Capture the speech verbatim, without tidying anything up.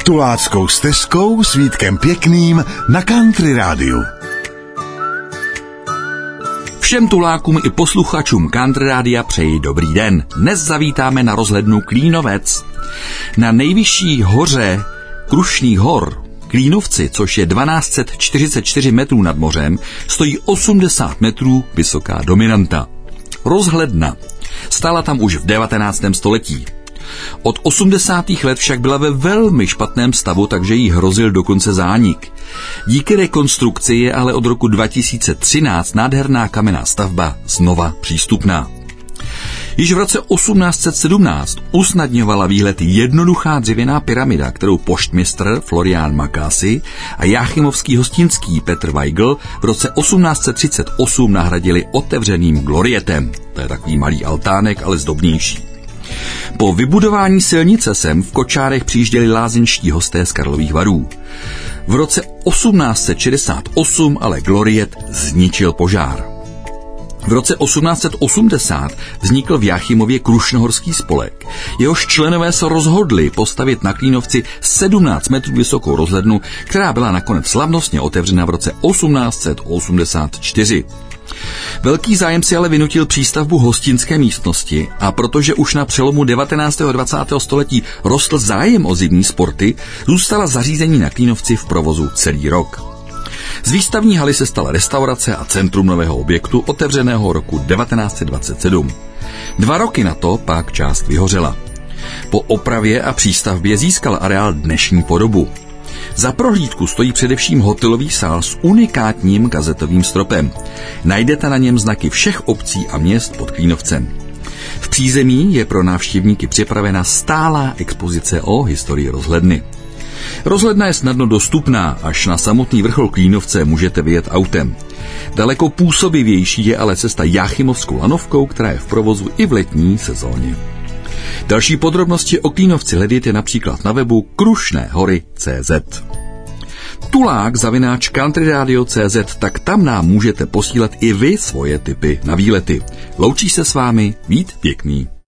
Tuláckou stezkou s Vítkem Pěkným na Country Rádiu. Všem tulákům i posluchačům Country Rádia přeji dobrý den. Dnes zavítáme na rozhlednu Klínovec. Na nejvyšší hoře Krušných hor, Klínovci, což je dvanáct set čtyřicet čtyři metrů nad mořem, stojí osmdesát metrů vysoká dominanta. Rozhledna. Stála tam už v devatenáctém století. Od osmdesátých let však byla ve velmi špatném stavu, takže jí hrozil dokonce zánik. Díky rekonstrukci je ale od roku dva tisíce třináct nádherná kamenná stavba znova přístupná. Již v roce osmnáct set sedmnáct usnadňovala výhled jednoduchá dřevěná pyramida, kterou poštmistr Florián Makásy a jáchymovský hostinský Petr Weigl v roce osmnáct set třicet osm nahradili otevřeným glorietem. To je takový malý altánek, ale zdobnější. Po vybudování silnice sem v kočárech přijížděli lázeňští hosté z Karlových Varů. V roce osmnáct set šedesát osm ale gloriet zničil požár. V roce osmnáct set osmdesát vznikl v Jáchymově Krušnohorský spolek. Jehož členové se rozhodli postavit na Klínovci sedmnáct metrů vysokou rozhlednu, která byla nakonec slavnostně otevřena v roce osmnáct set osmdesát čtyři. Velký zájem si ale vynutil přístavbu hostinské místnosti a protože už na přelomu devatenáctého a dvacátého století rostl zájem o zimní sporty, zůstala zařízení na Klínovci v provozu celý rok. Z výstavní haly se stala restaurace a centrum nového objektu otevřeného roku devatenáct set dvacet sedm. Dva roky na to pak část vyhořela. Po opravě a přístavbě získal areál dnešní podobu. Za prohlídku stojí především hotelový sál s unikátním kazetovým stropem. Najdete na něm znaky všech obcí a měst pod Klínovcem. V přízemí je pro návštěvníky připravena stálá expozice o historii rozhledny. Rozhledna je snadno dostupná, až na samotný vrchol Klínovce můžete vyjet autem. Daleko působivější je ale cesta Jáchymovskou lanovkou, která je v provozu i v letní sezóně. Další podrobnosti o Klínovci hledejte například na webu krušné hory tečka cé zet. Tulák zavináč countryradio tečka cé zet, tak tam nám můžete posílat i vy svoje tipy na výlety. Loučí se s vámi Vít Pěkný.